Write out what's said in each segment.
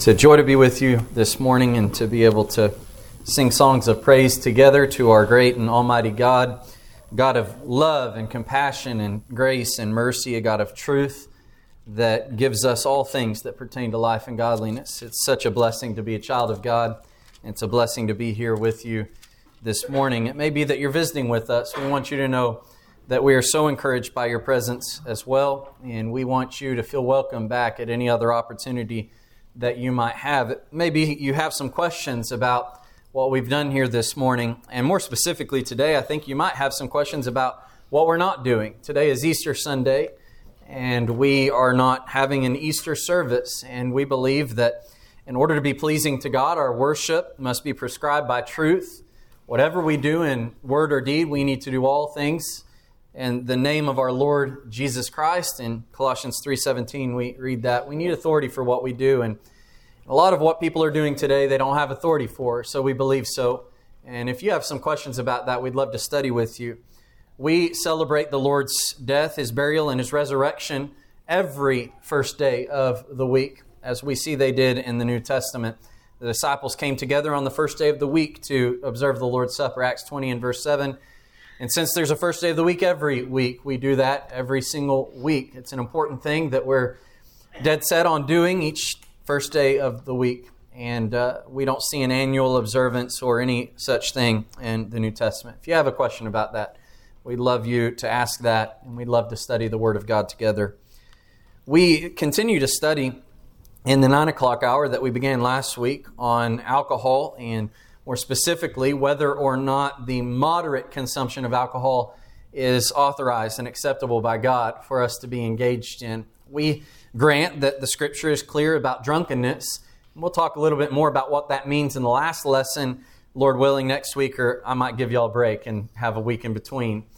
It's a joy to be with you this morning and to be able to sing songs of praise together to our great and almighty God, God of love and compassion and grace and mercy, a God of truth that gives us all things that pertain to life and godliness. It's such a blessing to be a child of God. It's a blessing to be here with you this morning. It may be that you're visiting with us. We want you to know that we are so encouraged by your presence as well, and we want you to feel welcome back at any other opportunity that you might have. Maybe you have some questions about what we've done here this morning, and more specifically today, I think you might have some questions about what we're not doing. Today is Easter Sunday, and we are not having an Easter service, and we believe that in order to be pleasing to God, our worship must be prescribed by truth. Whatever we do in word or deed, we need to do all things in the name of our Lord Jesus Christ. In Colossians 3:17, we read that. We need authority for what we do, and a lot of what people are doing today, they don't have authority for, so we believe so. And if you have some questions about that, we'd love to study with you. We celebrate the Lord's death, His burial, and His resurrection every first day of the week, as we see they did in the New Testament. The disciples came together on the first day of the week to observe the Lord's Supper, Acts 20 and verse 7. And since there's a first day of the week every week, we do that every single week. It's an important thing that we're dead set on doing each first day of the week. And we don't see an annual observance or any such thing in the New Testament. If you have a question about that, we'd love you to ask that, and we'd love to study the Word of God together. We continue to study in the 9 o'clock hour that we began last week on alcohol, and more specifically, whether or not the moderate consumption of alcohol is authorized and acceptable by God for us to be engaged in. We grant that the Scripture is clear about drunkenness. We'll talk a little bit more about what that means in the last lesson, Lord willing, next week, or I might give y'all a break and have a week in between.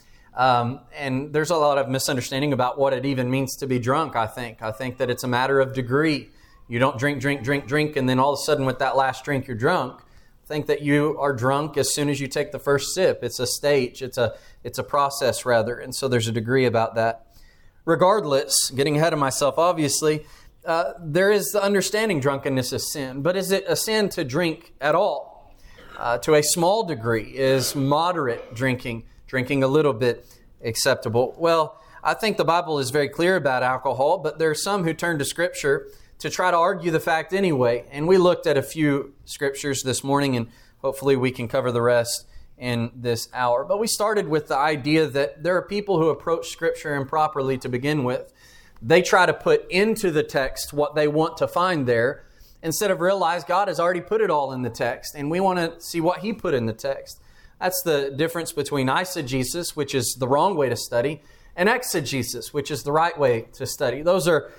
And there's a lot of misunderstanding about what it even means to be drunk, I think. I think that it's a matter of degree. You don't drink, and then all of a sudden with that last drink, you're drunk. Think that you are drunk as soon as you take the first sip. It's a stage. It's a process, rather. And so there's a degree about that. Regardless, getting ahead of myself, obviously, there is the understanding drunkenness is sin. But is it a sin to drink at all? To a small degree, is moderate drinking a little bit acceptable? Well, I think the Bible is very clear about alcohol, but there are some who turn to Scripture to try to argue the fact anyway. And we looked at a few scriptures this morning, and hopefully we can cover the rest in this hour. But we started with the idea that there are people who approach Scripture improperly to begin with. They try to put into the text what they want to find there, instead of realize God has already put it all in the text, and we want to see what He put in the text. That's the difference between eisegesis, which is the wrong way to study, and exegesis, which is the right way to study. Those are,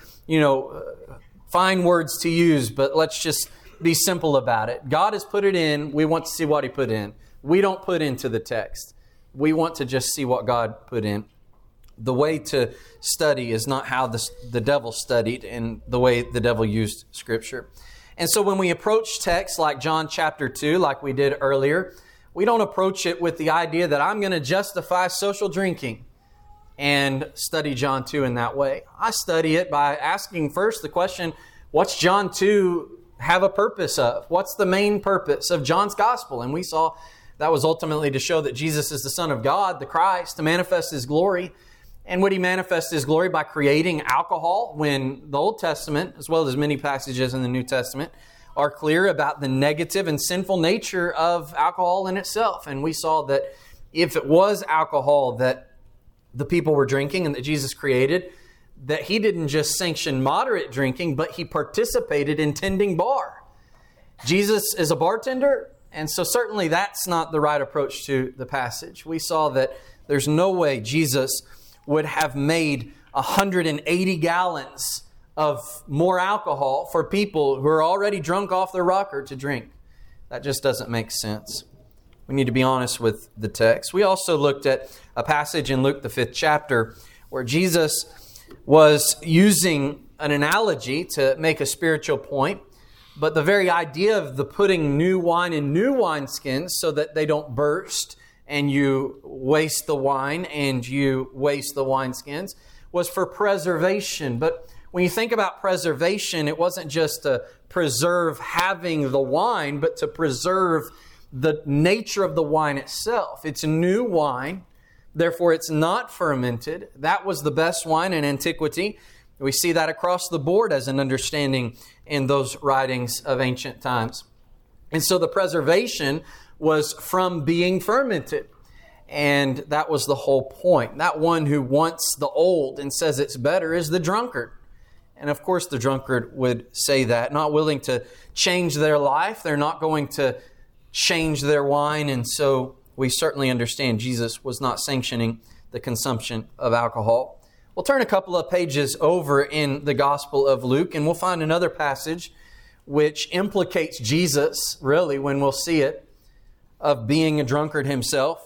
fine words to use, but let's just be simple about it. God has put it in. We want to see what He put in. We don't put into the text. We want to just see what God put in. The way to study is not how the devil studied and the way the devil used Scripture. And so when we approach texts like John chapter 2, like we did earlier, we don't approach it with the idea that I'm going to justify social drinking and study John 2 in that way. I study it by asking first the question, what's John 2 have a purpose of? What's the main purpose of John's gospel? And we saw that was ultimately to show that Jesus is the Son of God, the Christ, to manifest His glory. And would He manifest His glory by creating alcohol when the Old Testament, as well as many passages in the New Testament, are clear about the negative and sinful nature of alcohol in itself? And we saw that if it was alcohol that the people were drinking and that Jesus created, that He didn't just sanction moderate drinking, but He participated in tending bar. Jesus is a bartender, and so certainly that's not the right approach to the passage. We saw that there's no way Jesus would have made 180 gallons of more alcohol for people who are already drunk off their rocker to drink. That just doesn't make sense. We need to be honest with the text. We also looked at a passage in Luke, the 5th chapter, where Jesus was using an analogy to make a spiritual point. But the very idea of the putting new wine in new wineskins so that they don't burst and you waste the wine and you waste the wineskins was for preservation. But When you think about preservation, it wasn't just to preserve having the wine, but to preserve the nature of the wine itself. It's new wine, therefore it's not fermented. That was the best wine in antiquity. We see that across the board as an understanding in those writings of ancient times. And so the preservation was from being fermented. And that was the whole point. That one who wants the old and says it's better is the drunkard. And of course the drunkard would say that, not willing to change their life. They're not going to change their wine. And so we certainly understand Jesus was not sanctioning the consumption of alcohol. We'll turn a couple of pages over in the Gospel of Luke, and we'll find another passage which implicates Jesus, really, when we'll see it, of being a drunkard himself.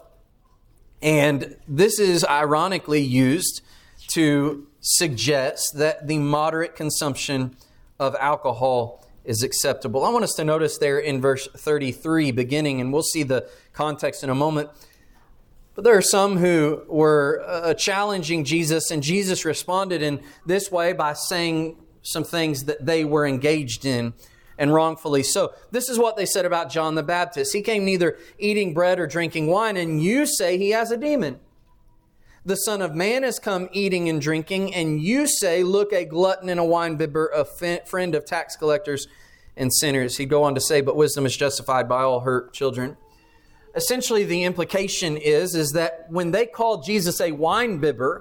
And this is ironically used to suggest that the moderate consumption of alcohol is acceptable. I want us to notice there in verse 33 beginning, and we'll see the context in a moment. But there are some who were challenging Jesus, and Jesus responded in this way by saying some things that they were engaged in, and wrongfully so. This is what they said about John the Baptist. He came neither eating bread or drinking wine, and you say he has a demon. The Son of Man has come eating and drinking, and you say, look, a glutton and a winebibber, a friend of tax collectors and sinners. He'd go on to say, but wisdom is justified by all her children. Essentially, the implication is that when they called Jesus a winebibber,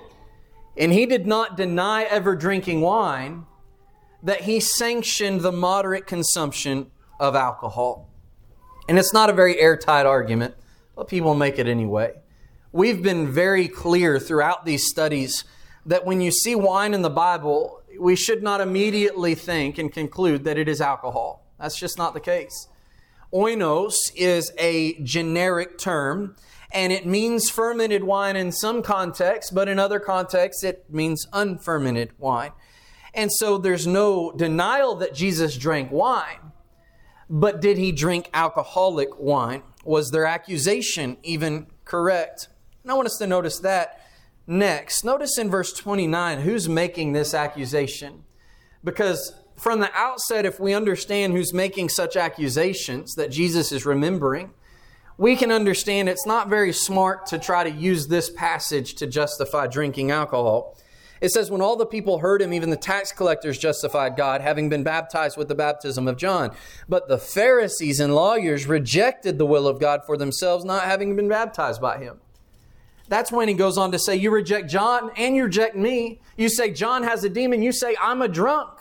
and he did not deny ever drinking wine, that he sanctioned the moderate consumption of alcohol. And it's not a very airtight argument, but people make it anyway. We've been very clear throughout these studies that when you see wine in the Bible, we should not immediately think and conclude that it is alcohol. That's just not the case. Oinos is a generic term, and it means fermented wine in some contexts, but in other contexts it means unfermented wine. And so there's no denial that Jesus drank wine, but did he drink alcoholic wine? Was their accusation even correct? And I want us to notice that next. Notice in verse 29, who's making this accusation? Because from the outset, if we understand who's making such accusations that Jesus is remembering, we can understand it's not very smart to try to use this passage to justify drinking alcohol. It says, when all the people heard him, even the tax collectors justified God, having been baptized with the baptism of John. But the Pharisees and lawyers rejected the will of God for themselves, not having been baptized by him. That's when he goes on to say, you reject John and you reject me. You say John has a demon. You say I'm a drunk.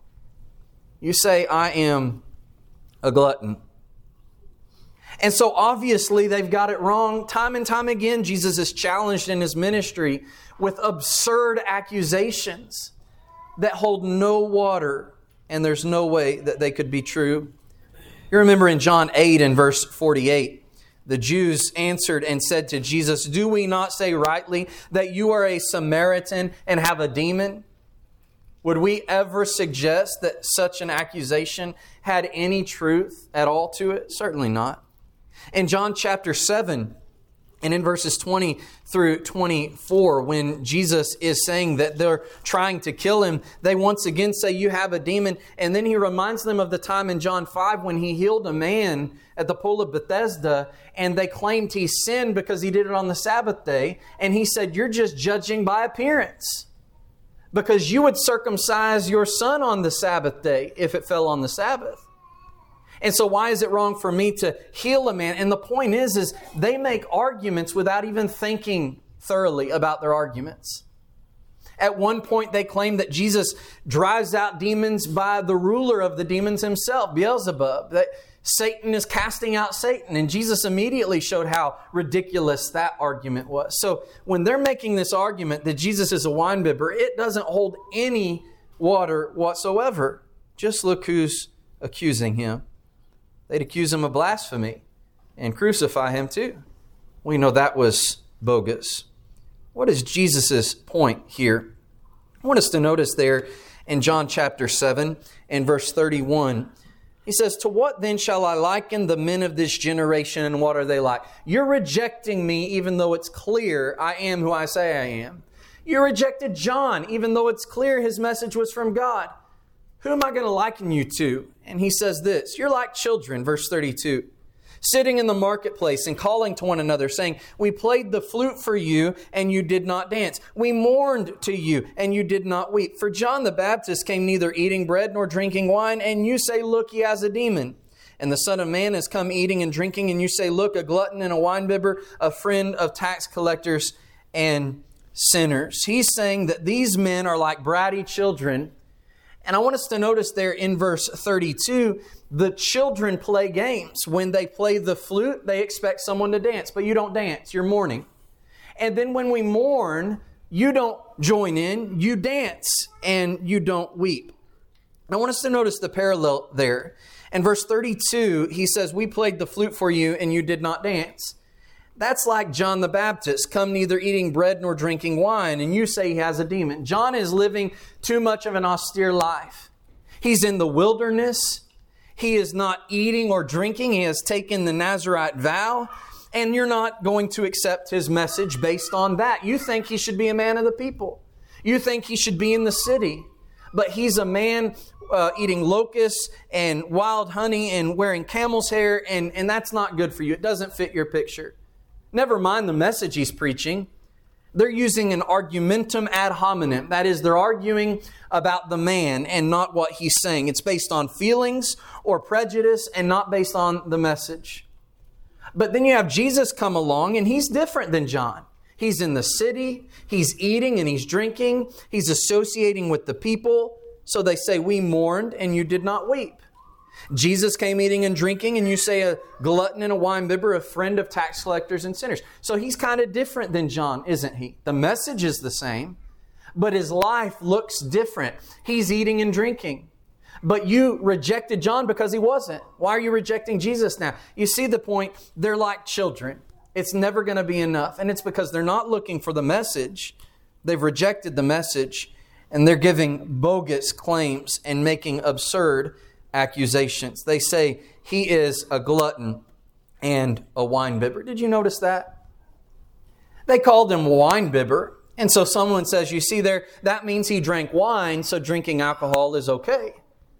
You say I am a glutton. And so obviously they've got it wrong. Time and time again, Jesus is challenged in his ministry with absurd accusations that hold no water, and there's no way that they could be true. You remember in John 8 and verse 48, the Jews answered and said to Jesus, do we not say rightly that you are a Samaritan and have a demon? Would we ever suggest that such an accusation had any truth at all to it? Certainly not. In John chapter 7, and in verses 20 through 24, when Jesus is saying that they're trying to kill him, they once again say, you have a demon. And then he reminds them of the time in John 5 when he healed a man at the pool of Bethesda, and they claimed he sinned because he did it on the Sabbath day. And he said, you're just judging by appearance, because you would circumcise your son on the Sabbath day if it fell on the Sabbath. And so why is it wrong for me to heal a man? And the point is they make arguments without even thinking thoroughly about their arguments. At one point, they claim that Jesus drives out demons by the ruler of the demons himself, Beelzebub, that Satan is casting out Satan. And Jesus immediately showed how ridiculous that argument was. So when they're making this argument that Jesus is a winebibber, it doesn't hold any water whatsoever. Just look who's accusing him. They'd accuse him of blasphemy and crucify him too. We know that was bogus. What is Jesus' point here? I want us to notice there in John chapter 7 and verse 31. He says, to what then shall I liken the men of this generation, and what are they like? You're rejecting me even though it's clear I am who I say I am. You rejected John, even though it's clear his message was from God. Who am I going to liken you to? And he says this, you're like children, verse 32, sitting in the marketplace and calling to one another, saying, we played the flute for you, and you did not dance. We mourned to you, and you did not weep. For John the Baptist came neither eating bread nor drinking wine, and you say, look, he has a demon. And the Son of Man has come eating and drinking, and you say, look, a glutton and a winebibber, a friend of tax collectors and sinners. He's saying that these men are like bratty children. And I want us to notice there in verse 32, the children play games. When they play the flute, they expect someone to dance, but you don't dance, you're mourning. And then when we mourn, you don't join in, you dance and you don't weep. And I want us to notice the parallel there. In verse 32, he says, we played the flute for you and you did not dance. That's like John the Baptist, come neither eating bread nor drinking wine, and you say he has a demon. John is living too much of an austere life. He's in the wilderness. He is not eating or drinking. He has taken the Nazirite vow, and you're not going to accept his message based on that. You think he should be a man of the people. You think he should be in the city. But he's a man eating locusts and wild honey and wearing camel's hair, and that's not good for you. It doesn't fit your picture. Never mind the message he's preaching. They're using an argumentum ad hominem. That is, they're arguing about the man and not what he's saying. It's based on feelings or prejudice and not based on the message. But then you have Jesus come along, and he's different than John. He's in the city. He's eating and he's drinking. He's associating with the people. So they say, we mourned and you did not weep. Jesus came eating and drinking, and you say a glutton and a winebibber, a friend of tax collectors and sinners. So he's kind of different than John, isn't he? The message is the same, but his life looks different. He's eating and drinking. But you rejected John because he wasn't. Why are you rejecting Jesus now? You see the point? They're like children. It's never going to be enough. And it's because they're not looking for the message. They've rejected the message, and they're giving bogus claims and making absurd accusations. They say he is a glutton and a winebibber. Did you notice that? They called him winebibber. And so someone says, you see there, that means he drank wine, so drinking alcohol is okay.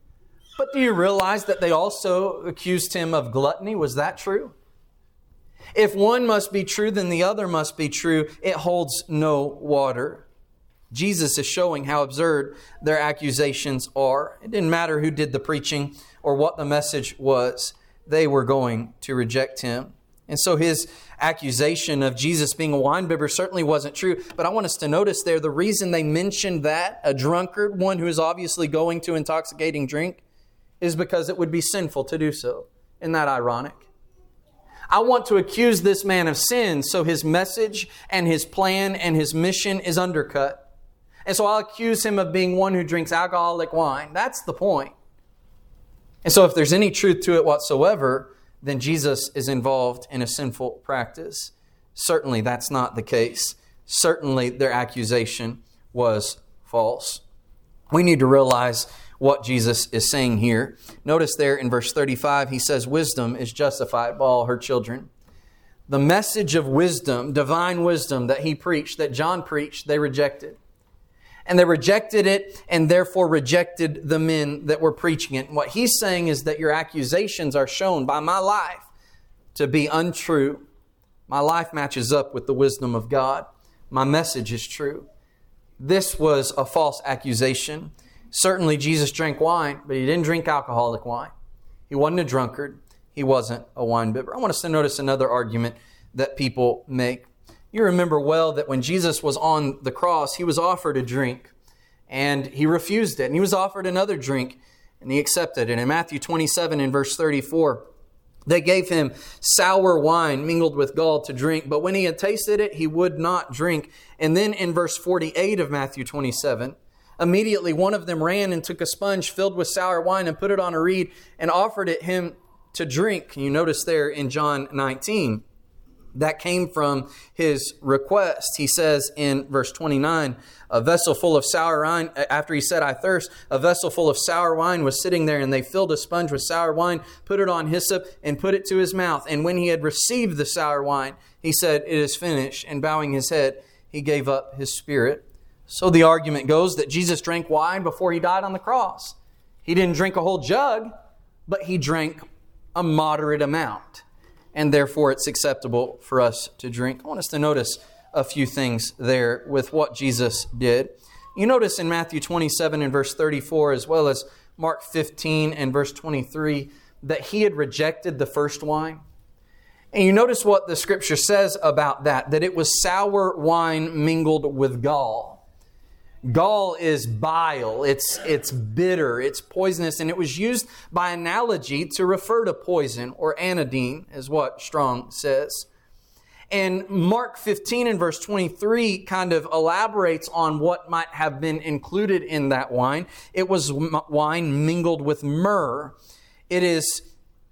But do you realize that they also accused him of gluttony? Was that true? If one must be true, then the other must be true. It holds no water. Jesus is showing how absurd their accusations are. It didn't matter who did the preaching or what the message was. They were going to reject him. And so his accusation of Jesus being a winebibber certainly wasn't true. But I want us to notice there, the reason they mentioned that, a drunkard, one who is obviously going to intoxicating drink, is because it would be sinful to do so. Isn't that ironic? I want to accuse this man of sin, so his message and his plan and his mission is undercut. And so I'll accuse him of being one who drinks alcoholic wine. That's the point. And so if there's any truth to it whatsoever, then Jesus is involved in a sinful practice. Certainly that's not the case. Certainly their accusation was false. We need to realize what Jesus is saying here. Notice there in verse 35, he says, wisdom is justified by all her children. The message of wisdom, divine wisdom that he preached, that John preached, they rejected. And they rejected it and therefore rejected the men that were preaching it. And what he's saying is that your accusations are shown by my life to be untrue. My life matches up with the wisdom of God. My message is true. This was a false accusation. Certainly Jesus drank wine, but he didn't drink alcoholic wine. He wasn't a drunkard. He wasn't a winebibber. I want us to notice another argument that people make. You remember well that when Jesus was on the cross, he was offered a drink and he refused it. And he was offered another drink and he accepted it. In Matthew 27 and verse 34, they gave him sour wine mingled with gall to drink. But when he had tasted it, he would not drink. And then in verse 48 of Matthew 27, immediately one of them ran and took a sponge filled with sour wine and put it on a reed and offered it him to drink. You notice there in John 19, that came from his request. He says in verse 29, a vessel full of sour wine, after he said, I thirst, a vessel full of sour wine was sitting there, and they filled a sponge with sour wine, put it on hyssop, and put it to his mouth. And when he had received the sour wine, he said, it is finished. And bowing his head, he gave up his spirit. So the argument goes that Jesus drank wine before He died on the cross. He didn't drink a whole jug, but He drank a moderate amount. And therefore it's acceptable for us to drink. I want us to notice a few things there with what Jesus did. You notice in Matthew 27 and verse 34, as well as Mark 15 and verse 23, that He had rejected the first wine. And you notice what the Scripture says about that it was sour wine mingled with gall. Gall is bile, it's bitter, it's poisonous, and it was used by analogy to refer to poison, or anodyne, is what Strong says. And Mark 15 and verse 23 kind of elaborates on what might have been included in that wine. It was wine mingled with myrrh. It is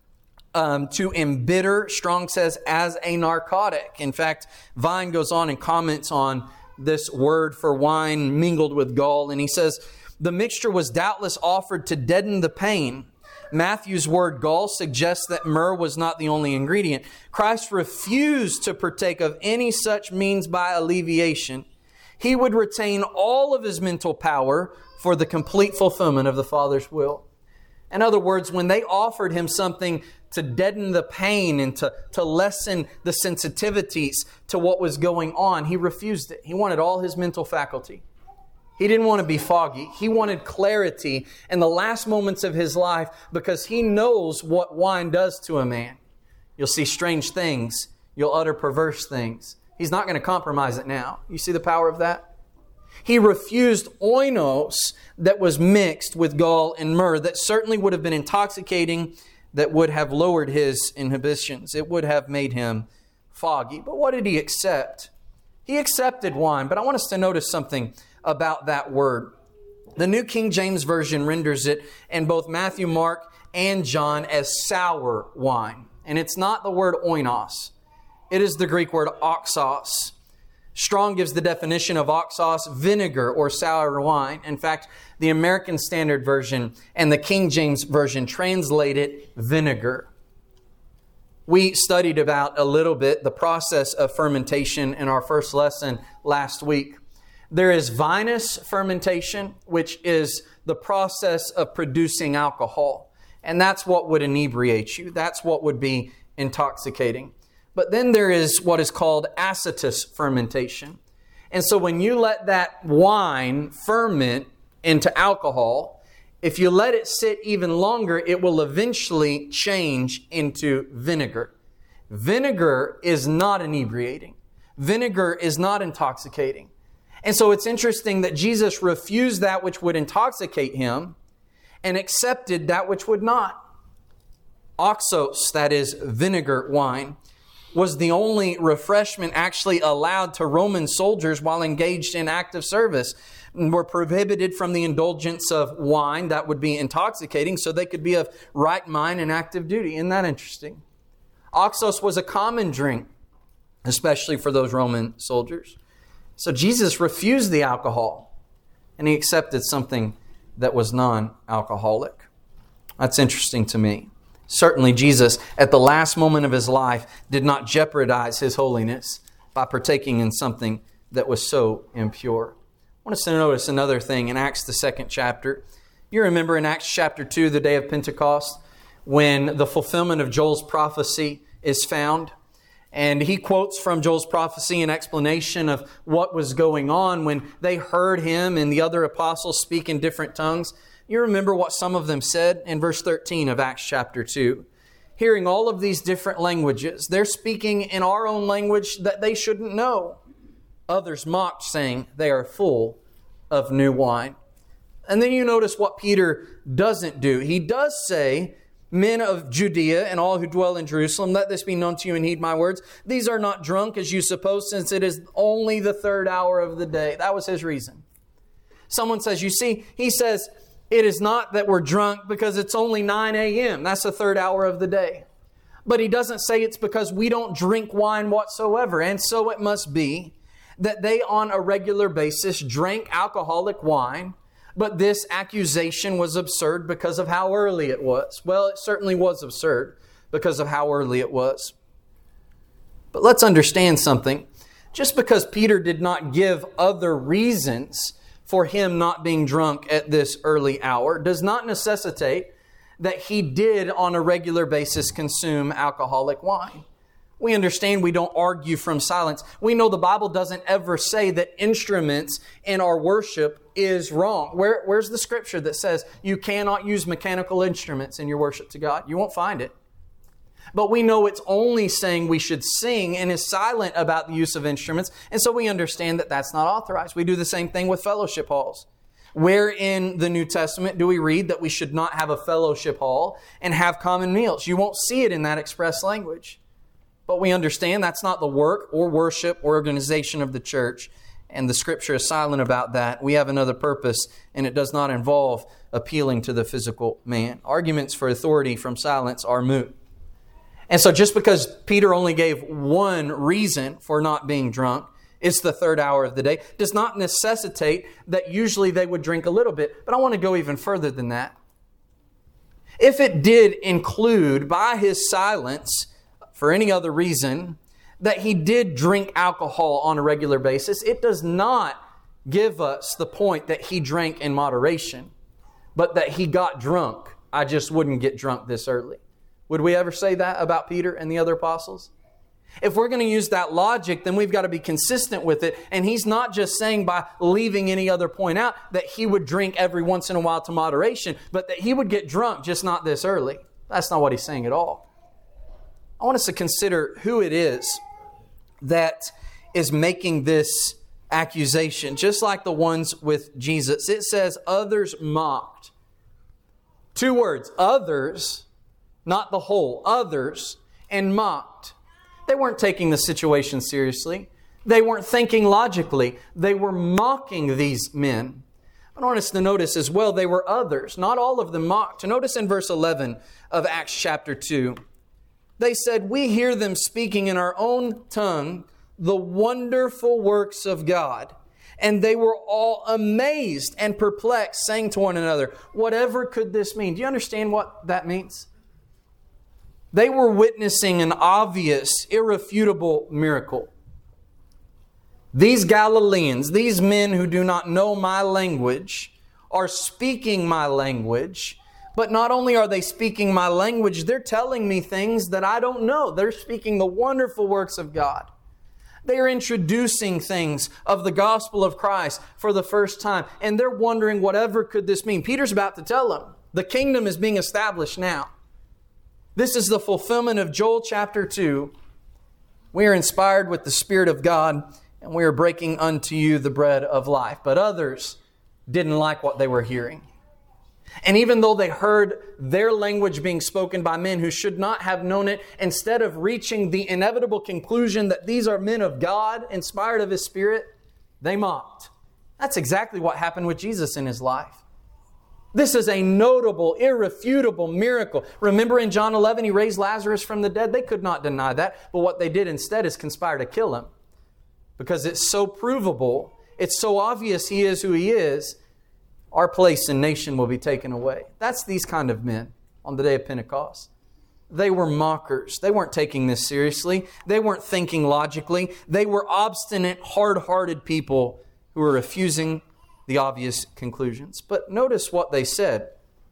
to embitter, Strong says, as a narcotic. In fact, Vine goes on and comments on this word for wine mingled with gall, and he says, the mixture was doubtless offered to deaden the pain. Matthew's word gall suggests that myrrh was not the only ingredient. Christ refused to partake of any such means by alleviation. He would retain all of His mental power for the complete fulfillment of the Father's will. In other words, when they offered Him something to deaden the pain and to lessen the sensitivities to what was going on, He refused it. He wanted all His mental faculty. He didn't want to be foggy. He wanted clarity in the last moments of His life because He knows what wine does to a man. You'll see strange things. You'll utter perverse things. He's not going to compromise it now. You see the power of that? He refused oinos that was mixed with gall and myrrh that certainly would have been intoxicating, that would have lowered His inhibitions. It would have made Him foggy. But what did He accept? He accepted wine. But I want us to notice something about that word. The New King James Version renders it in both Matthew, Mark, and John as sour wine. And it's not the word oinos. It is the Greek word oxos. Strong gives the definition of oxos, vinegar or sour wine. In fact, the American Standard Version and the King James Version translate it vinegar. We studied about a little bit the process of fermentation in our first lesson last week. There is vinous fermentation, which is the process of producing alcohol. And that's what would inebriate you. That's what would be intoxicating. But then there is what is called acetous fermentation. And so when you let that wine ferment into alcohol, if you let it sit even longer, it will eventually change into vinegar. Vinegar is not inebriating. Vinegar is not intoxicating. And so it's interesting that Jesus refused that which would intoxicate Him and accepted that which would not. Oxos, that is vinegar wine, was the only refreshment actually allowed to Roman soldiers while engaged in active service, and were prohibited from the indulgence of wine that would be intoxicating so they could be of right mind and active duty. Isn't that interesting? Oxos was a common drink, especially for those Roman soldiers. So Jesus refused the alcohol and He accepted something that was non-alcoholic. That's interesting to me. Certainly Jesus, at the last moment of His life, did not jeopardize His holiness by partaking in something that was so impure. I want us to notice another thing in Acts, the 2nd chapter. You remember in Acts chapter 2, the day of Pentecost, when the fulfillment of Joel's prophecy is found. And he quotes from Joel's prophecy an explanation of what was going on when they heard him and the other apostles speak in different tongues. You remember what some of them said in verse 13 of Acts chapter 2. Hearing all of these different languages, they're speaking in our own language that they shouldn't know. Others mocked, saying they are full of new wine. And then you notice what Peter doesn't do. He does say, men of Judea and all who dwell in Jerusalem, let this be known to you and heed my words. These are not drunk as you suppose, since it is only the 3rd hour of the day. That was his reason. Someone says, you see, he says, it is not that we're drunk because it's only 9 a.m. That's the 3rd hour of the day. But he doesn't say it's because we don't drink wine whatsoever. And so it must be that they on a regular basis drank alcoholic wine. But this accusation was absurd because of how early it was. Well, it certainly was absurd because of how early it was. But let's understand something. Just because Peter did not give other reasons for him not being drunk at this early hour does not necessitate that he did on a regular basis consume alcoholic wine. We understand we don't argue from silence. We know the Bible doesn't ever say that instruments in our worship is wrong. Where's the scripture that says you cannot use mechanical instruments in your worship to God? You won't find it. But we know it's only saying we should sing and is silent about the use of instruments. And so we understand that that's not authorized. We do the same thing with fellowship halls. Where in the New Testament do we read that we should not have a fellowship hall and have common meals? You won't see it in that express language. But we understand that's not the work or worship or organization of the church. And the Scripture is silent about that. We have another purpose, and it does not involve appealing to the physical man. Arguments for authority from silence are moot. And so just because Peter only gave one reason for not being drunk, it's the third hour of the day, does not necessitate that usually they would drink a little bit. But I want to go even further than that. If it did include by his silence, for any other reason, that he did drink alcohol on a regular basis, it does not give us the point that he drank in moderation, but that he got drunk. I just wouldn't get drunk this early. Would we ever say that about Peter and the other apostles? If we're going to use that logic, then we've got to be consistent with it. And he's not just saying by leaving any other point out that he would drink every once in a while to moderation, but that he would get drunk, just not this early. That's not what he's saying at all. I want us to consider who it is that is making this accusation, just like the ones with Jesus. It says, others mocked. Two words, others, not the whole, others, and mocked. They weren't taking the situation seriously. They weren't thinking logically. They were mocking these men. I want us to notice as well, they were others. Not all of them mocked. Notice in verse 11 of Acts chapter 2, they said, we hear them speaking in our own tongue the wonderful works of God. And they were all amazed and perplexed, saying to one another, whatever could this mean? Do you understand what that means? They were witnessing an obvious, irrefutable miracle. These Galileans, these men who do not know my language, are speaking my language. But not only are they speaking my language, they're telling me things that I don't know. They're speaking the wonderful works of God. They are introducing things of the gospel of Christ for the first time. And they're wondering, whatever could this mean? Peter's about to tell them, the kingdom is being established now. This is the fulfillment of Joel chapter 2. We are inspired with the Spirit of God, and we are breaking unto you the bread of life. But others didn't like what they were hearing. And even though they heard their language being spoken by men who should not have known it, instead of reaching the inevitable conclusion that these are men of God, inspired of His Spirit, they mocked. That's exactly what happened with Jesus in His life. This is a notable, irrefutable miracle. Remember in John 11, He raised Lazarus from the dead? They could not deny that. But what they did instead is conspire to kill Him. Because it's so provable, it's so obvious He is who He is, our place and nation will be taken away. That's these kind of men on the day of Pentecost. They were mockers. They weren't taking this seriously. They weren't thinking logically. They were obstinate, hard-hearted people who were refusing the obvious conclusions. But notice what they said.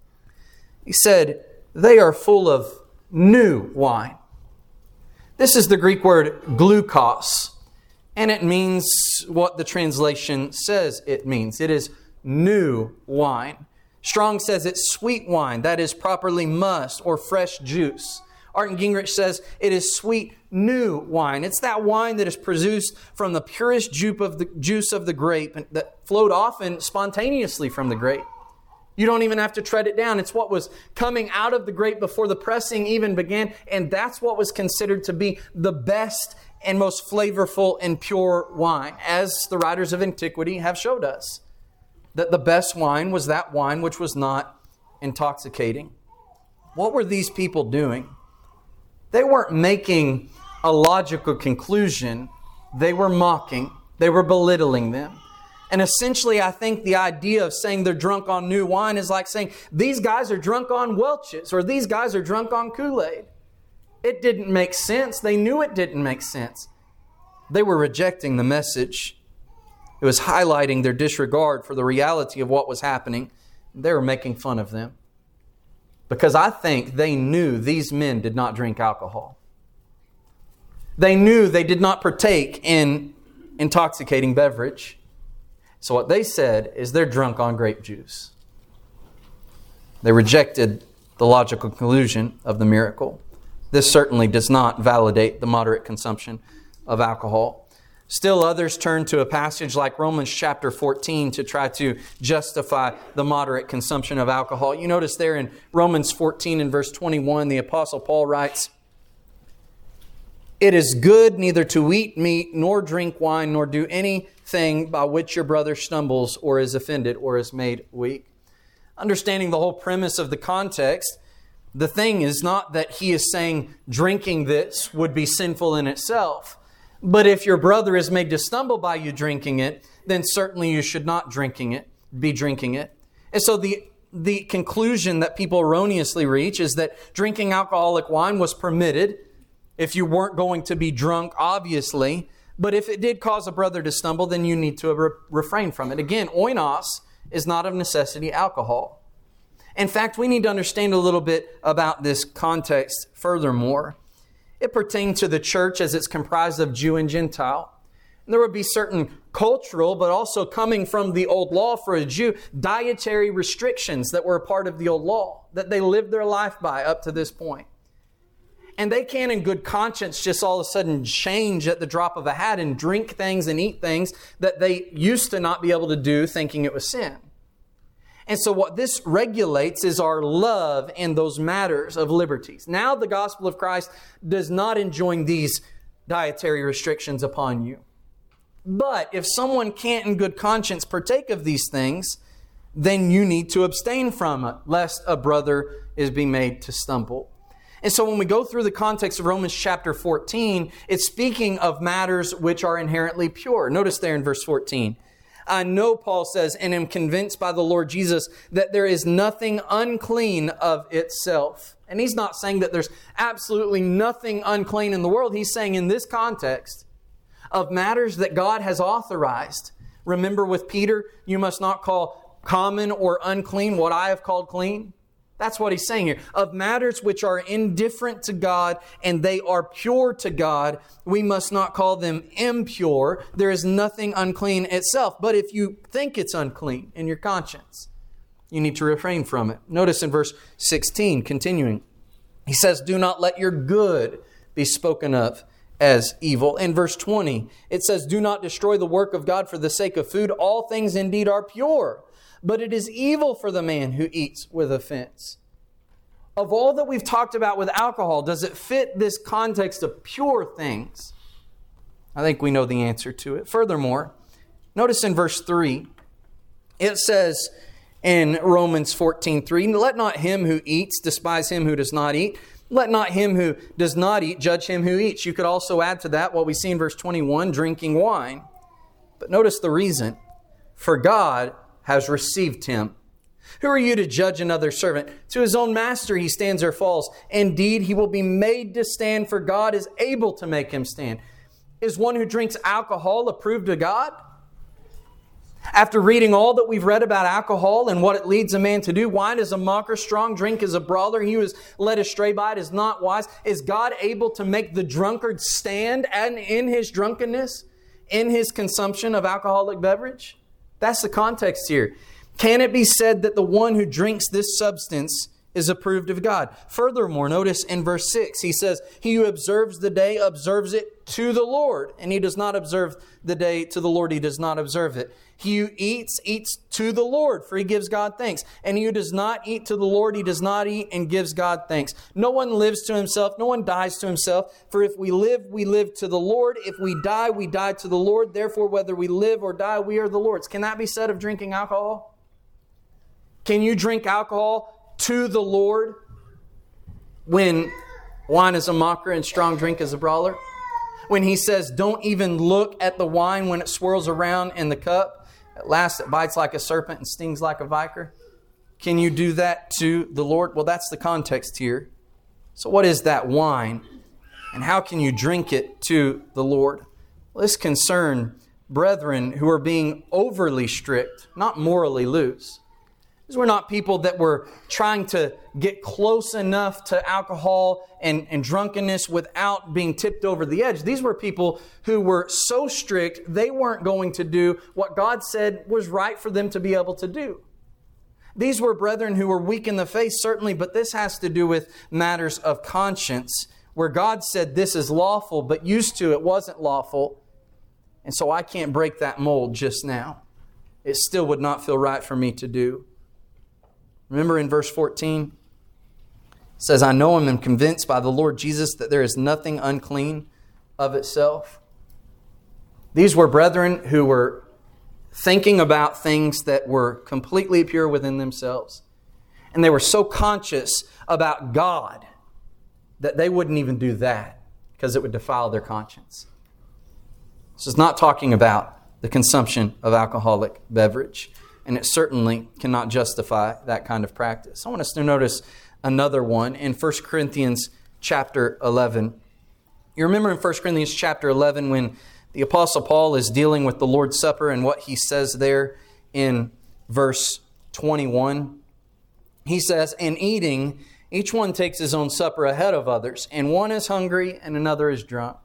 He said, they are full of new wine. This is the Greek word glucos, and it means what the translation says it means. It is new wine. Strong says it's sweet wine, that is properly must or fresh juice. Art and Gingrich says it is sweet new wine. It's that wine that is produced from the purest juice of the grape that flowed often spontaneously from the grape. You don't even have to tread it down. It's what was coming out of the grape before the pressing even began, and that's what was considered to be the best and most flavorful and pure wine, as the writers of antiquity have showed us. That the best wine was that wine which was not intoxicating. What were these people doing? They weren't making a logical conclusion. They were mocking. They were belittling them. And essentially, I think the idea of saying they're drunk on new wine is like saying, these guys are drunk on Welch's, or these guys are drunk on Kool-Aid. It didn't make sense. They knew it didn't make sense. They were rejecting the message. It was highlighting their disregard for the reality of what was happening. They were making fun of them. Because I think they knew these men did not drink alcohol. They knew they did not partake in intoxicating beverage. So what they said is they're drunk on grape juice. They rejected the logical conclusion of the miracle. This certainly does not validate the moderate consumption of alcohol. Still others turn to a passage like Romans chapter 14 to try to justify the moderate consumption of alcohol. You notice there in Romans 14 and verse 21, the Apostle Paul writes, "It is good neither to eat meat, nor drink wine, nor do anything by which your brother stumbles or is offended or is made weak." Understanding the whole premise of the context, the thing is not that he is saying drinking this would be sinful in itself. But if your brother is made to stumble by you drinking it, then certainly you should not be drinking it. And so the conclusion that people erroneously reach is that drinking alcoholic wine was permitted if you weren't going to be drunk, obviously. But if it did cause a brother to stumble, then you need to refrain from it. Again, oinos is not of necessity alcohol. In fact, we need to understand a little bit about this context furthermore. It pertained to the church as it's comprised of Jew and Gentile. And there would be certain cultural, but also coming from the old law for a Jew, dietary restrictions that were a part of the old law, that they lived their life by up to this point. And they can't in good conscience just all of a sudden change at the drop of a hat and drink things and eat things that they used to not be able to do thinking it was sin. And so what this regulates is our love in those matters of liberties. Now the gospel of Christ does not enjoin these dietary restrictions upon you. But if someone can't in good conscience partake of these things, then you need to abstain from it, lest a brother is being made to stumble. And so when we go through the context of Romans chapter 14, it's speaking of matters which are inherently pure. Notice there in verse 14. "I know," Paul says, "and am convinced by the Lord Jesus that there is nothing unclean of itself." And he's not saying that there's absolutely nothing unclean in the world. He's saying in this context of matters that God has authorized. Remember with Peter, you must not call common or unclean what I have called clean. That's what he's saying here. Of matters which are indifferent to God and they are pure to God, we must not call them impure. There is nothing unclean itself. But if you think it's unclean in your conscience, you need to refrain from it. Notice in verse 16, continuing, he says, "Do not let your good be spoken of as evil." In verse 20, it says, "Do not destroy the work of God for the sake of food. All things indeed are pure, but it is evil for the man who eats with offense." Of all that we've talked about with alcohol, does it fit this context of pure things? I think we know the answer to it. Furthermore, notice in verse 3, it says in Romans 14:3, "Let not him who eats despise him who does not eat. Let not him who does not eat judge him who eats." You could also add to that what we see in verse 21, drinking wine. But notice the reason. "For God has received him. Who are you to judge another servant? To his own master he stands or falls. Indeed, he will be made to stand, for God is able to make him stand." Is one who drinks alcohol approved of God? After reading all that we've read about alcohol and what it leads a man to do, wine is a mocker, strong drink is a brawler, he who is led astray by it is not wise. Is God able to make the drunkard stand and in his drunkenness, in his consumption of alcoholic beverage? That's the context here. Can it be said that the one who drinks this substance is approved of God? Furthermore, notice in verse 6, he says, "He who observes the day observes it to the Lord, and he does not observe the day to the Lord, he does not observe it. He who eats, eats to the Lord, for he gives God thanks. And he who does not eat to the Lord, he does not eat and gives God thanks. No one lives to himself, no one dies to himself. For if we live, we live to the Lord. If we die, we die to the Lord. Therefore, whether we live or die, we are the Lord's." Can that be said of drinking alcohol? Can you drink alcohol to the Lord when wine is a mocker and strong drink is a brawler? When he says, don't even look at the wine when it swirls around in the cup. At last it bites like a serpent and stings like a viper. Can you do that to the Lord? Well, that's the context here. So what is that wine? And how can you drink it to the Lord? Well, this concerned brethren who were being overly strict, not morally loose. These were not people that were trying to get close enough to alcohol and drunkenness without being tipped over the edge. These were people who were so strict, they weren't going to do what God said was right for them to be able to do. These were brethren who were weak in the faith, certainly, but this has to do with matters of conscience, where God said this is lawful, but used to it wasn't lawful. And so I can't break that mold just now. It still would not feel right for me to do. Remember in verse 14, it says, I know and am convinced by the Lord Jesus that there is nothing unclean of itself. These were brethren who were thinking about things that were completely pure within themselves. And they were so conscious about God that they wouldn't even do that because it would defile their conscience. This is not talking about the consumption of alcoholic beverage. And it certainly cannot justify that kind of practice. I want us to notice another one in 1 Corinthians chapter 11. You remember in 1 Corinthians chapter 11 when the Apostle Paul is dealing with the Lord's Supper and what he says there in verse 21. He says, in eating, each one takes his own supper ahead of others, and one is hungry and another is drunk.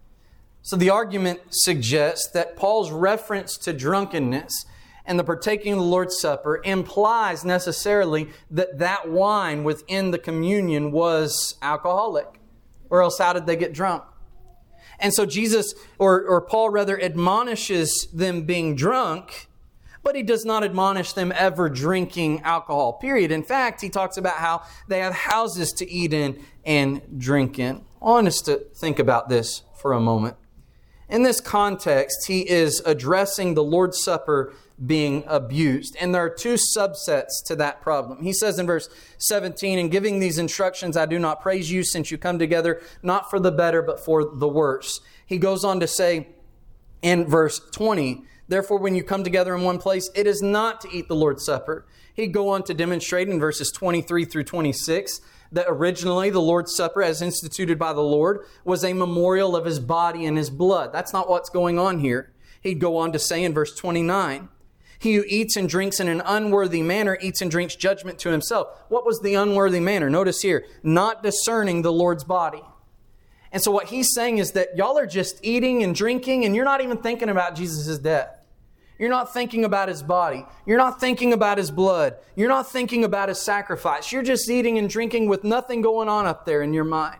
So the argument suggests that Paul's reference to drunkenness and the partaking of the Lord's Supper implies necessarily that that wine within the communion was alcoholic. Or else how did they get drunk? And so Jesus, or Paul rather, admonishes them being drunk, but he does not admonish them ever drinking alcohol, period. In fact, he talks about how they have houses to eat in and drink in. I want us to think about this for a moment. In this context, he is addressing the Lord's Supper being abused. And there are two subsets to that problem. He says in verse 17, in giving these instructions, I do not praise you since you come together, not for the better, but for the worse. He goes on to say in verse 20, therefore, when you come together in one place, it is not to eat the Lord's Supper. He'd go on to demonstrate in verses 23 through 26 that originally the Lord's Supper, as instituted by the Lord, was a memorial of His body and His blood. That's not what's going on here. He'd go on to say in verse 29, he who eats and drinks in an unworthy manner eats and drinks judgment to himself. What was the unworthy manner? Notice here, not discerning the Lord's body. And so what he's saying is that y'all are just eating and drinking and you're not even thinking about Jesus' death. You're not thinking about His body. You're not thinking about His blood. You're not thinking about His sacrifice. You're just eating and drinking with nothing going on up there in your mind.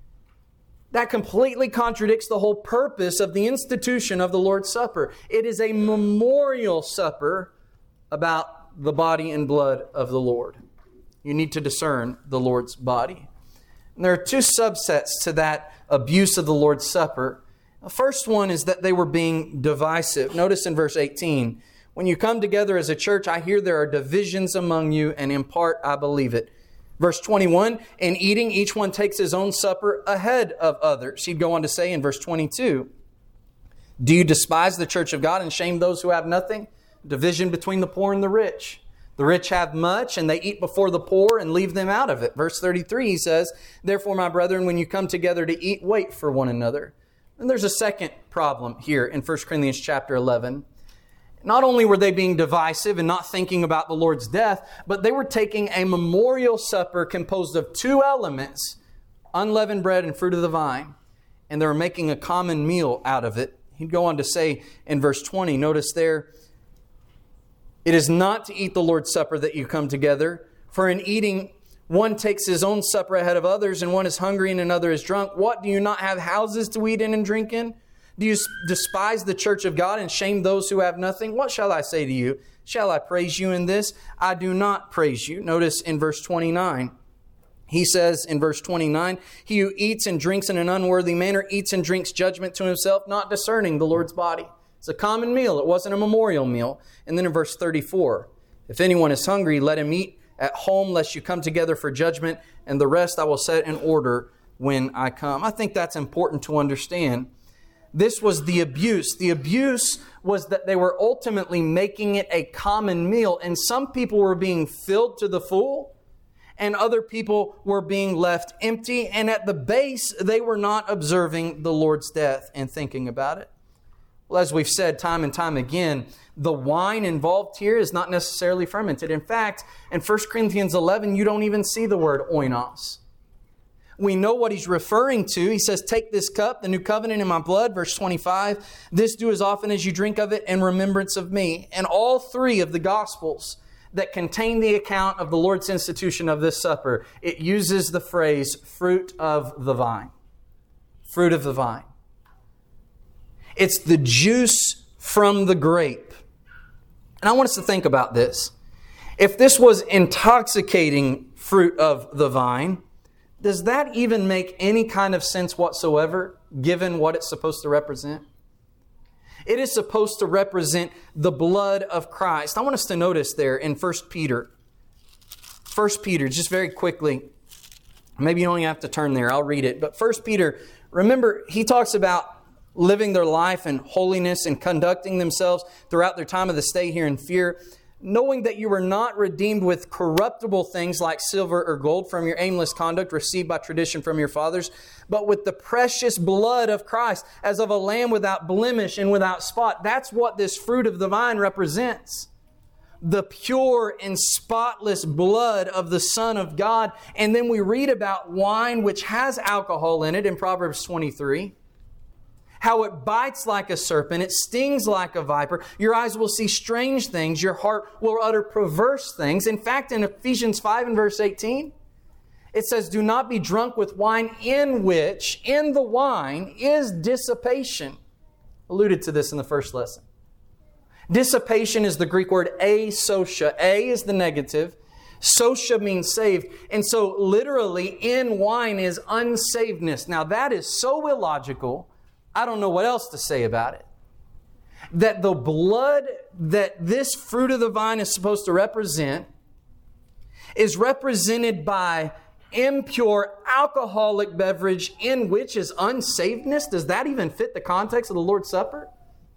That completely contradicts the whole purpose of the institution of the Lord's Supper. It is a memorial supper about the body and blood of the Lord. You need to discern the Lord's body. And there are two subsets to that abuse of the Lord's Supper. The first one is that they were being divisive. Notice in verse 18, when you come together as a church, I hear there are divisions among you, and in part I believe it. Verse 21, in eating, each one takes his own supper ahead of others. He'd go on to say in verse 22, do you despise the church of God and shame those who have nothing? Division between the poor and the rich. The rich have much and they eat before the poor and leave them out of it. Verse 33, he says, therefore, my brethren, when you come together to eat, wait for one another. And there's a second problem here in 1 Corinthians chapter 11. Not only were they being divisive and not thinking about the Lord's death, but they were taking a memorial supper composed of two elements, unleavened bread and fruit of the vine, and they were making a common meal out of it. He'd go on to say in verse 20, notice there, it is not to eat the Lord's Supper that you come together, for in eating one takes his own supper ahead of others, and one is hungry and another is drunk. What, do you not have houses to eat in and drink in? Do you despise the church of God and shame those who have nothing? What shall I say to you? Shall I praise you in this? I do not praise you. Notice in verse 29, he says in verse 29, he who eats and drinks in an unworthy manner eats and drinks judgment to himself, not discerning the Lord's body. It's a common meal. It wasn't a memorial meal. And then in verse 34, if anyone is hungry, let him eat at home, lest you come together for judgment, and the rest I will set in order when I come. I think that's important to understand. This was the abuse. The abuse was that they were ultimately making it a common meal, and some people were being filled to the full, and other people were being left empty, and at the base, they were not observing the Lord's death and thinking about it. Well, as we've said time and time again, the wine involved here is not necessarily fermented. In fact, in 1 Corinthians 11, you don't even see the word oinos. We know what he's referring to. He says, take this cup, the new covenant in my blood, verse 25. This do as often as you drink of it in remembrance of me. And all three of the Gospels that contain the account of the Lord's institution of this supper, it uses the phrase, fruit of the vine. Fruit of the vine. It's the juice from the grape. And I want us to think about this. If this was intoxicating fruit of the vine, does that even make any kind of sense whatsoever, given what it's supposed to represent? It is supposed to represent the blood of Christ. I want us to notice there in 1 Peter. 1 Peter, just very quickly. Maybe you don't even have to turn there. I'll read it. But 1 Peter, remember, he talks about living their life in holiness and conducting themselves throughout their time of the stay here in fear, knowing that you were not redeemed with corruptible things like silver or gold from your aimless conduct received by tradition from your fathers, but with the precious blood of Christ, as of a lamb without blemish and without spot. That's what this fruit of the vine represents. The pure and spotless blood of the Son of God. And then we read about wine which has alcohol in it in Proverbs 23. How it bites like a serpent, it stings like a viper. Your eyes will see strange things. Your heart will utter perverse things. In fact, in Ephesians 5 and verse 18, it says, do not be drunk with wine in which, in the wine, is dissipation. Alluded to this in the first lesson. Dissipation is the Greek word asocia. A is the negative. Socia means saved. And so literally in wine is unsavedness. Now that is so illogical, I don't know what else to say about it. That the blood that this fruit of the vine is supposed to represent is represented by impure alcoholic beverage in which is unsavedness. Does that even fit the context of the Lord's Supper?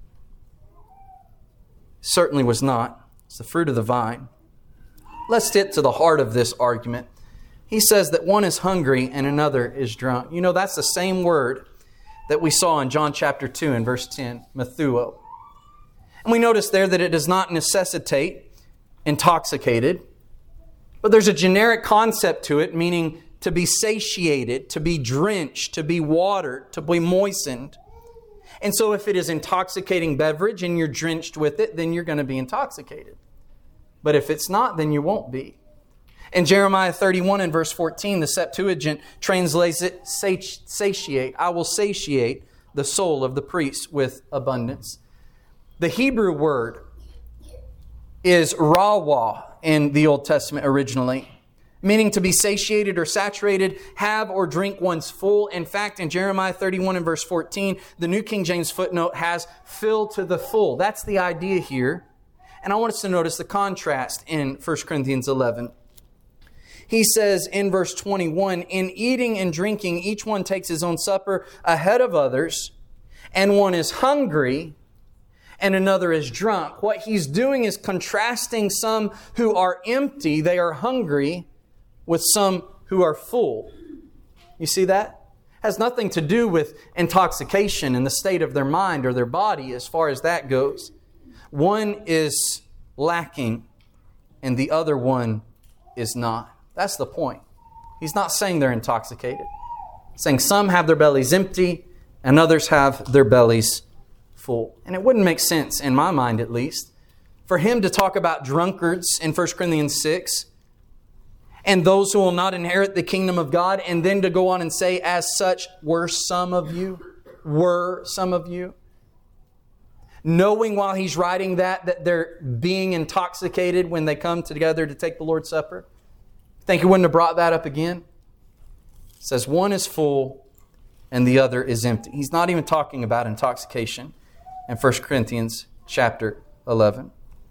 Certainly was not. It's the fruit of the vine. Let's get to the heart of this argument. He says that one is hungry and another is drunk. You know, that's the same word that we saw in John chapter 2 and verse 10, methuo. And we notice there that it does not necessitate intoxicated, but there's a generic concept to it, meaning to be satiated, to be drenched, to be watered, to be moistened. And so if it is intoxicating beverage and you're drenched with it, then you're going to be intoxicated. But if it's not, then you won't be. In Jeremiah 31 and verse 14, the Septuagint translates it, satiate. I will satiate the soul of the priest with abundance. The Hebrew word is rawa in the Old Testament originally, meaning to be satiated or saturated, have or drink one's full. In fact, in Jeremiah 31 and verse 14, the New King James footnote has fill to the full. That's the idea here. And I want us to notice the contrast in 1 Corinthians 11. He says in verse 21, in eating and drinking, each one takes his own supper ahead of others, and one is hungry and another is drunk. What he's doing is contrasting some who are empty, they are hungry, with some who are full. You see that? It has nothing to do with intoxication and the state of their mind or their body as far as that goes. One is lacking and the other one is not. That's the point. He's not saying they're intoxicated. He's saying some have their bellies empty and others have their bellies full. And it wouldn't make sense, in my mind at least, for him to talk about drunkards in 1 Corinthians 6 and those who will not inherit the kingdom of God, and then to go on and say, as such, were some of you. Knowing while he's writing that they're being intoxicated when they come together to take the Lord's Supper. Think he wouldn't have brought that up again? It says one is full and the other is empty. He's not even talking about intoxication in 1 Corinthians chapter 11.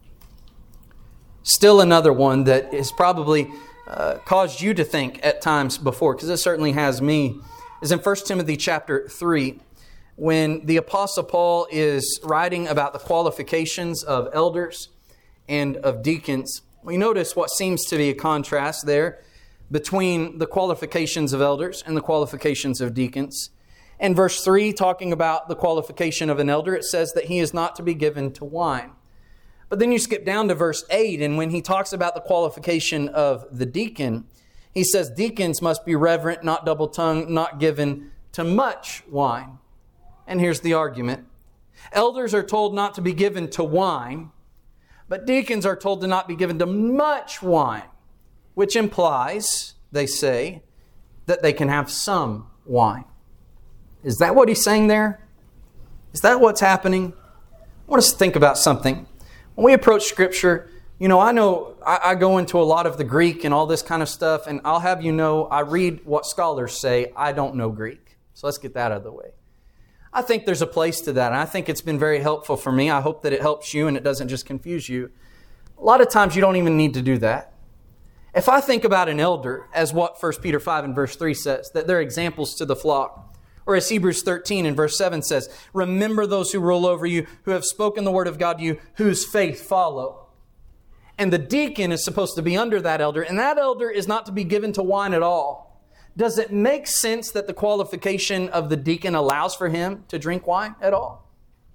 Still another one that has probably caused you to think at times before, because it certainly has me, is in 1 Timothy chapter 3, when the Apostle Paul is writing about the qualifications of elders and of deacons. We notice what seems to be a contrast there between the qualifications of elders and the qualifications of deacons. In verse 3, talking about the qualification of an elder, it says that he is not to be given to wine. But then you skip down to verse 8, and when he talks about the qualification of the deacon, he says deacons must be reverent, not double-tongued, not given to much wine. And here's the argument. Elders are told not to be given to wine, but deacons are told to not be given to much wine, which implies, they say, that they can have some wine. Is that what he's saying there? Is that what's happening? I want us to think about something. When we approach Scripture, I know I go into a lot of the Greek and all this kind of stuff, and I'll have you know, I read what scholars say. I don't know Greek. So let's get that out of the way. I think there's a place to that, and I think it's been very helpful for me. I hope that it helps you and it doesn't just confuse you. A lot of times you don't even need to do that. If I think about an elder, as what 1 Peter 5 and verse 3 says, that they're examples to the flock, or as Hebrews 13 and verse 7 says, remember those who rule over you, who have spoken the word of God to you, whose faith follow. And the deacon is supposed to be under that elder, and that elder is not to be given to wine at all. Does it make sense that the qualification of the deacon allows for him to drink wine at all?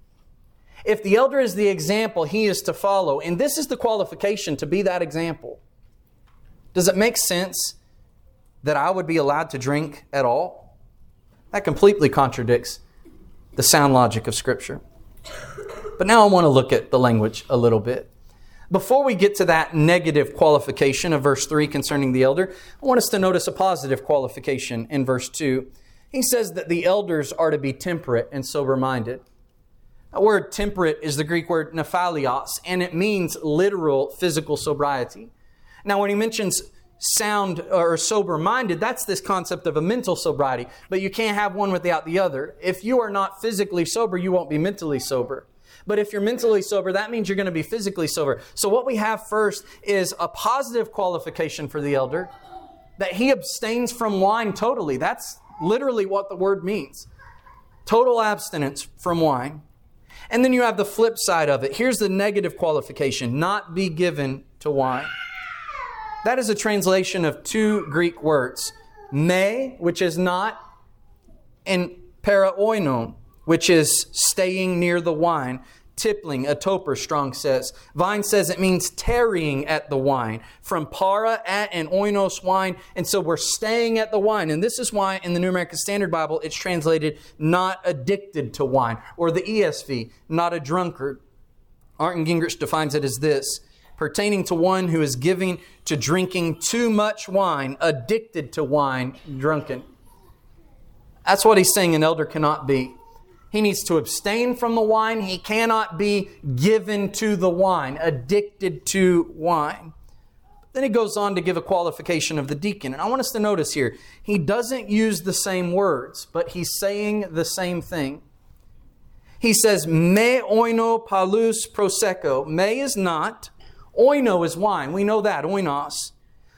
If the elder is the example he is to follow, and this is the qualification to be that example, does it make sense that I would be allowed to drink at all? That completely contradicts the sound logic of Scripture. But now I want to look at the language a little bit. Before we get to that negative qualification of verse 3 concerning the elder, I want us to notice a positive qualification in verse 2. He says that the elders are to be temperate and sober-minded. The word temperate is the Greek word nephalios, and it means literal physical sobriety. Now, when he mentions sound or sober-minded, that's this concept of a mental sobriety. But you can't have one without the other. If you are not physically sober, you won't be mentally sober. But if you're mentally sober, that means you're going to be physically sober. So what we have first is a positive qualification for the elder, that he abstains from wine totally. That's literally what the word means. Total abstinence from wine. And then you have the flip side of it. Here's the negative qualification, not be given to wine. That is a translation of two Greek words, me, which is not, and paraoinon, which is staying near the wine. Tippling, a toper, Strong says. Vine says it means tarrying at the wine. From para, at, and oinos, wine. And so we're staying at the wine. And this is why in the New American Standard Bible, it's translated not addicted to wine. Or the ESV, not a drunkard. Arndt Gingrich defines it as this: pertaining to one who is giving to drinking too much wine, addicted to wine, drunken. That's what he's saying an elder cannot be. He needs to abstain from the wine. He cannot be given to the wine, addicted to wine. Then he goes on to give a qualification of the deacon. And I want us to notice here, he doesn't use the same words, but he's saying the same thing. He says, me oino palus prosecco. Me is not. Oino is wine. We know that, oinos.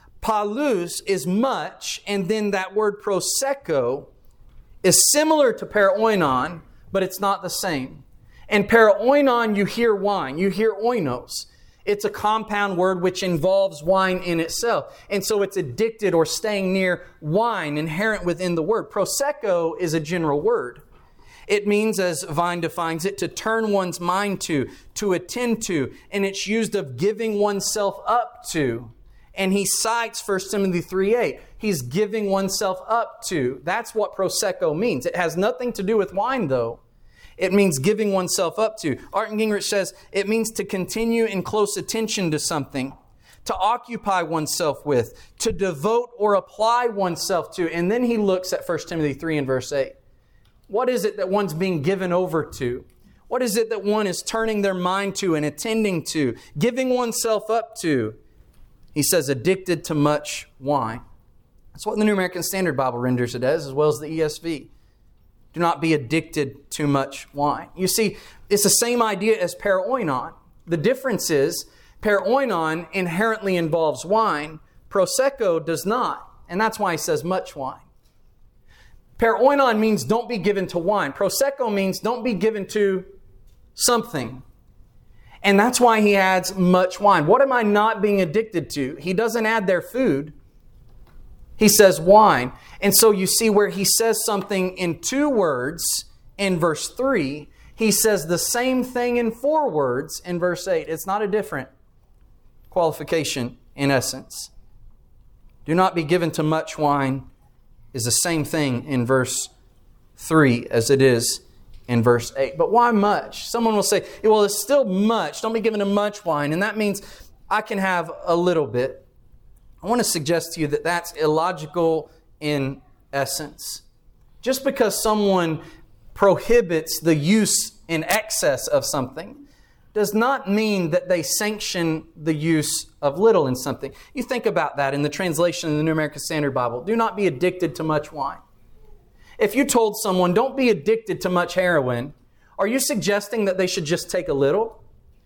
Palus is much. And then that word prosecco is similar to paraoinon, but it's not the same. In paraoinon, you hear wine. You hear oinos. It's a compound word which involves wine in itself. And so it's addicted or staying near wine inherent within the word. Prosecco is a general word. It means, as Vine defines it, to turn one's mind to attend to. And it's used of giving oneself up to. And he cites 1 Timothy 3:8. He's giving oneself up to. That's what prosecco means. It has nothing to do with wine, though. It means giving oneself up to. Arndt Gingrich says it means to continue in close attention to something, to occupy oneself with, to devote or apply oneself to. And then he looks at 1 Timothy 3 and verse 8. What is it that one's being given over to? What is it that one is turning their mind to and attending to, giving oneself up to? He says, addicted to much wine. That's what the New American Standard Bible renders it as well as the ESV. Do not be addicted to much wine. You see, it's the same idea as paraoinon. The difference is, paraoinon inherently involves wine. Prosecco does not. And that's why he says much wine. Paraoinon means don't be given to wine. Prosecco means don't be given to something. And that's why he adds much wine. What am I not being addicted to? He doesn't add their food. He says wine. And so you see where he says something in 2 words in verse 3, he says the same thing in 4 words in verse 8. It's not a different qualification in essence. Do not be given to much wine is the same thing in verse 3 as it is in verse 8. But why much? Someone will say, well, it's still much. Don't be given to much wine. And that means I can have a little bit. I want to suggest to you that that's illogical in essence. Just because someone prohibits the use in excess of something does not mean that they sanction the use of little in something. You think about that in the translation of the New American Standard Bible. Do not be addicted to much wine. If you told someone, don't be addicted to much heroin, are you suggesting that they should just take a little?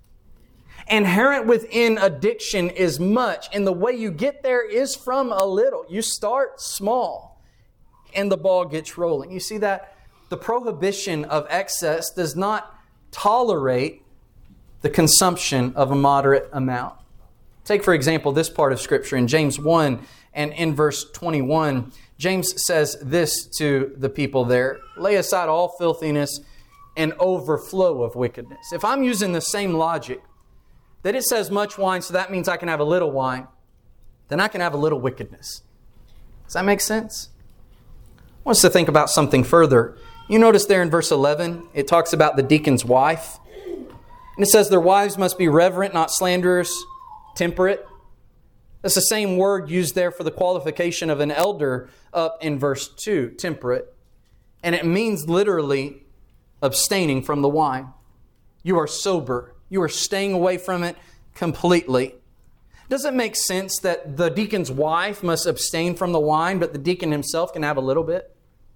Inherent within addiction is much, and the way you get there is from a little. You start small, and the ball gets rolling. You see that? The prohibition of excess does not tolerate the consumption of a moderate amount. Take, for example, this part of Scripture in James 1 and in verse 21. James says this to the people there, lay aside all filthiness and overflow of wickedness. If I'm using the same logic, that it says much wine, so that means I can have a little wine, then I can have a little wickedness. Does that make sense? I want us to think about something further. You notice there in verse 11, it talks about the deacon's wife. And it says their wives must be reverent, not slanderers, temperate. That's the same word used there for the qualification of an elder up in verse 2, temperate. And it means literally abstaining from the wine. You are sober. You are staying away from it completely. Does it make sense that the deacon's wife must abstain from the wine, but the deacon himself can have a little bit?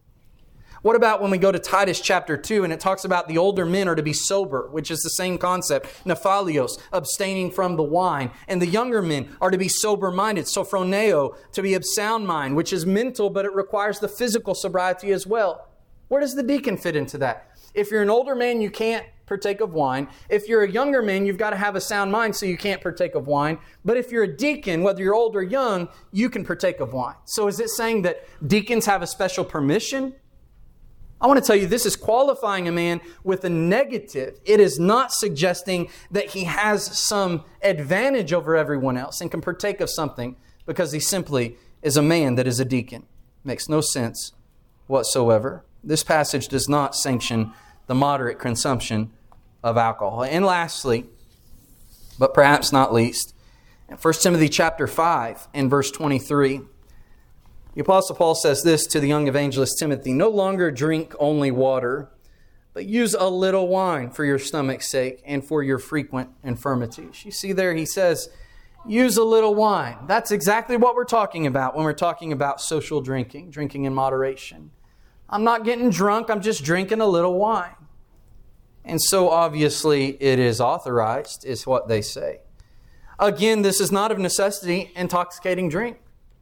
What about when we go to Titus chapter 2 and it talks about the older men are to be sober, which is the same concept, nephalios, abstaining from the wine. And the younger men are to be sober-minded, sophroneo, to be of sound mind, which is mental, but it requires the physical sobriety as well. Where does the deacon fit into that? If you're an older man, you can't partake of wine. If you're a younger man, you've got to have a sound mind, so you can't partake of wine. But if you're a deacon, whether you're old or young, you can partake of wine. So is it saying that deacons have a special permission? I want to tell you, this is qualifying a man with a negative. It is not suggesting that he has some advantage over everyone else and can partake of something because he simply is a man that is a deacon. Makes no sense whatsoever. This passage does not sanction the moderate consumption of alcohol. And lastly, but perhaps not least, in 1 Timothy chapter 5 and verse 23, the Apostle Paul says this to the young evangelist Timothy, no longer drink only water, but use a little wine for your stomach's sake and for your frequent infirmities. You see there, he says, use a little wine. That's exactly what we're talking about when we're talking about social drinking, drinking in moderation. I'm not getting drunk, I'm just drinking a little wine. And so obviously it is authorized, is what they say. Again, this is not of necessity intoxicating drink.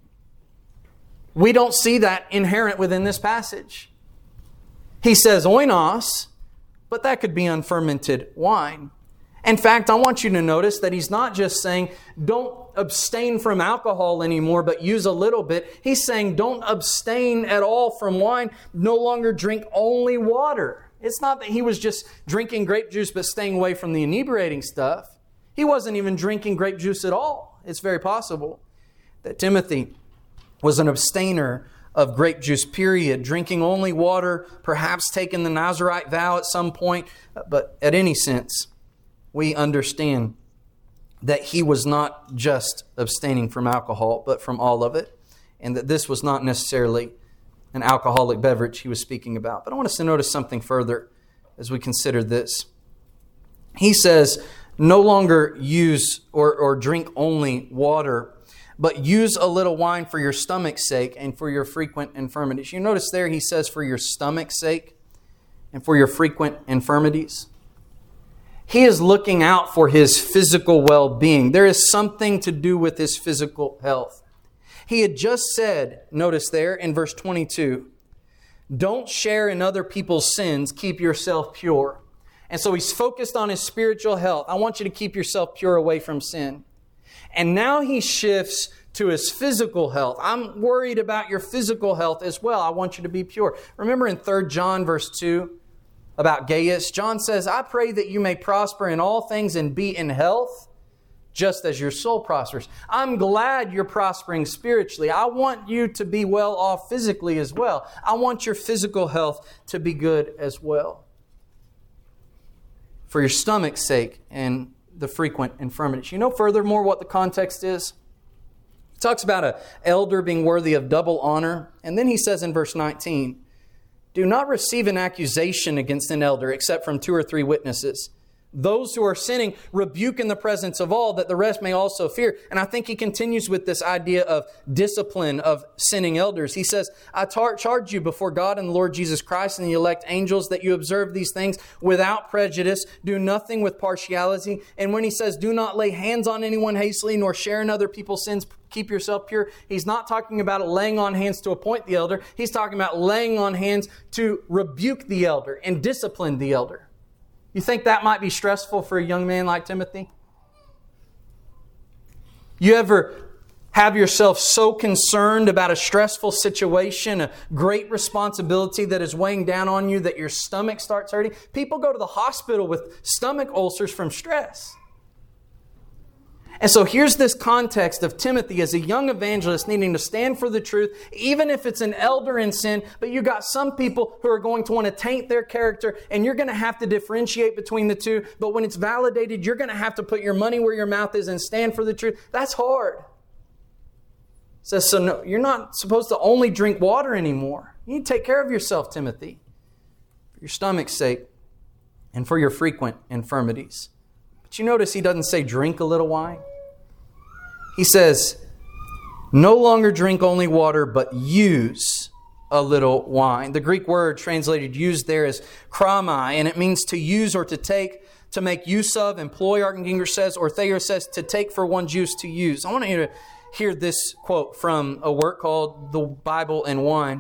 We don't see that inherent within this passage. He says oinos, but that could be unfermented wine. In fact, I want you to notice that he's not just saying don't abstain from alcohol anymore, but use a little bit. He's saying don't abstain at all from wine. No longer drink only water. It's not that he was just drinking grape juice but staying away from the inebriating stuff. He wasn't even drinking grape juice at all. It's very possible that Timothy was an abstainer of grape juice, period. Drinking only water, perhaps taking the Nazirite vow at some point. But at any sense, we understand that he was not just abstaining from alcohol, but from all of it. And that this was not necessarily an alcoholic beverage he was speaking about. But I want us to notice something further as we consider this. He says, no longer use or drink only water, but use a little wine for your stomach's sake and for your frequent infirmities. You notice there he says for your stomach's sake and for your frequent infirmities. He is looking out for his physical well-being. There is something to do with his physical health. He had just said, notice there in verse 22, don't share in other people's sins, keep yourself pure. And so he's focused on his spiritual health. I want you to keep yourself pure away from sin. And now he shifts to his physical health. I'm worried about your physical health as well. I want you to be pure. Remember in 3 John verse 2 about Gaius, John says, I pray that you may prosper in all things and be in health, just as your soul prospers. I'm glad you're prospering spiritually. I want you to be well off physically as well. I want your physical health to be good as well. For your stomach's sake and the frequent infirmities. You know furthermore what the context is? He talks about an elder being worthy of double honor. And then he says in verse 19, do not receive an accusation against an elder except from 2 or 3 witnesses. Those who are sinning rebuke in the presence of all, that the rest may also fear. And I think he continues with this idea of discipline of sinning elders. He says, I charge you before God and the Lord Jesus Christ and the elect angels that you observe these things without prejudice, do nothing with partiality. And when he says, do not lay hands on anyone hastily, nor share in other people's sins, keep yourself pure, he's not talking about laying on hands to appoint the elder. He's talking about laying on hands to rebuke the elder and discipline the elder. You think that might be stressful for a young man like Timothy? You ever have yourself so concerned about a stressful situation, a great responsibility that is weighing down on you that your stomach starts hurting? People go to the hospital with stomach ulcers from stress. And so here's this context of Timothy as a young evangelist needing to stand for the truth, even if it's an elder in sin, but you got some people who are going to want to taint their character, and you're going to have to differentiate between the two. But when it's validated, you're going to have to put your money where your mouth is and stand for the truth. That's hard. It says, so no, you're not supposed to only drink water anymore. You need to take care of yourself, Timothy, for your stomach's sake and for your frequent infirmities. But you notice he doesn't say drink a little wine. He says, no longer drink only water, but use a little wine. The Greek word translated used there is chromai, and it means to use or to take, to make use of, employ, Arkenginger says, or Thayer says, to take for one's use, to use. I want you to hear this quote from a work called The Bible and Wine.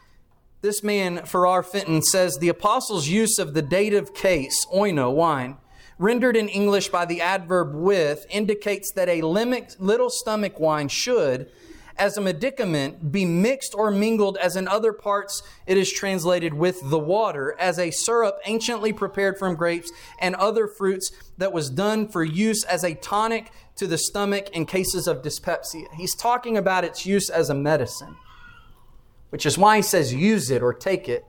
This man, Farrar Fenton, says, the apostles' use of the dative case, oino, wine, rendered in English by the adverb with, indicates that a little stomach wine should, as a medicament, be mixed or mingled, as in other parts it is translated with the water, as a syrup anciently prepared from grapes and other fruits that was done for use as a tonic to the stomach in cases of dyspepsia. He's talking about its use as a medicine, which is why he says use it or take it,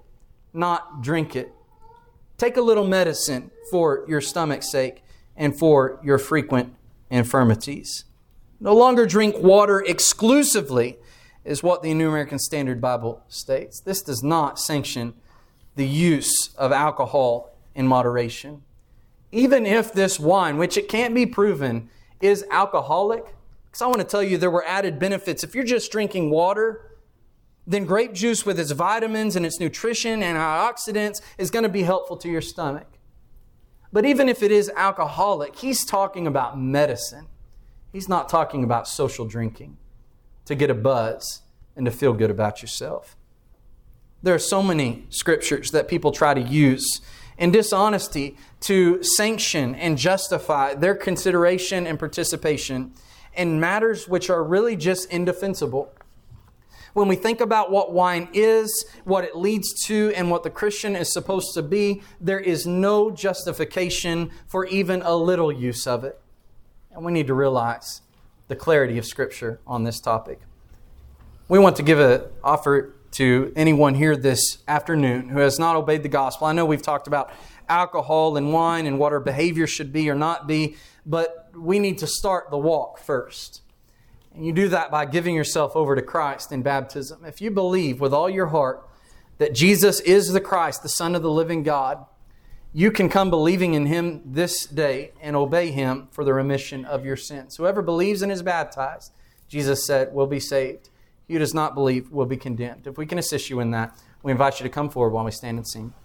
not drink it. Take a little medicine for your stomach's sake and for your frequent infirmities. No longer drink water exclusively is what the New American Standard Bible states. This does not sanction the use of alcohol in moderation. Even if this wine, which it can't be proven, is alcoholic, because I want to tell you there were added benefits. If you're just drinking water, then grape juice with its vitamins and its nutrition and antioxidants is going to be helpful to your stomach. But even if it is alcoholic, he's talking about medicine. He's not talking about social drinking to get a buzz and to feel good about yourself. There are so many scriptures that people try to use in dishonesty to sanction and justify their consideration and participation in matters which are really just indefensible. When we think about what wine is, what it leads to, and what the Christian is supposed to be, there is no justification for even a little use of it. And we need to realize the clarity of Scripture on this topic. We want to give an offer to anyone here this afternoon who has not obeyed the gospel. I know we've talked about alcohol and wine and what our behavior should be or not be, but we need to start the walk first. And you do that by giving yourself over to Christ in baptism. If you believe with all your heart that Jesus is the Christ, the Son of the living God, you can come believing in Him this day and obey Him for the remission of your sins. Whoever believes and is baptized, Jesus said, will be saved. He who does not believe will be condemned. If we can assist you in that, we invite you to come forward while we stand and sing.